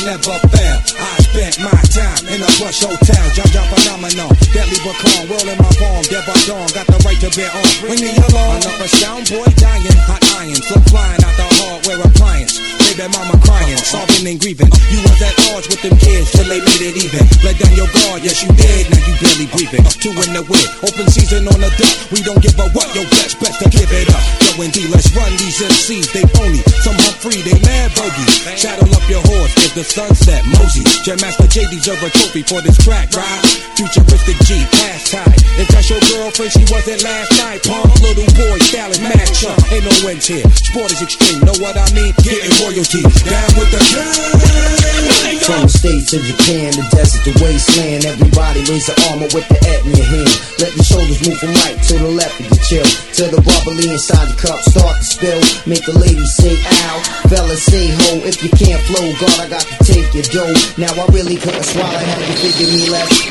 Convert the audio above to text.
never fail. I spent my time in a plush hotel, John phenomenon, deadly but calm, world in my palm, dead by dawn, got the right to bear on. Bring me along, another sound boy dying, hot iron, slip flying out the hardware appliance. Baby mama crying, sobbing and grieving. You was at odds with them kids till they made it even. Let down your guard, yes you did, now you barely breathing. Two in the wind, open season on the duck. We don't give a what, yo best to give it up. Yo indeed, let's run these MCs, they phony. Some Humphrey, they mad bogey. Saddle up your horse, there's the sunset, Mosey. Jam Master J deserve a trophy for this crack ride. Futuristic G, pastime. If that's your girlfriend, she wasn't last night. Punk, little boy, style is mad chump. Ain't no ends here, sport is extreme, know what I mean? Getting royalty, down with the gang. From the States to Japan, the desert, the wasteland. Everybody raise the armor with the at in your hand. Let the shoulders move from right to the left and get chill. Till the bubbly inside the cup start to spill. Make the ladies say ow, fellas say ho. If you can't flow, God, I got to take your dough. Now I really couldn't swallow, had you figure me less.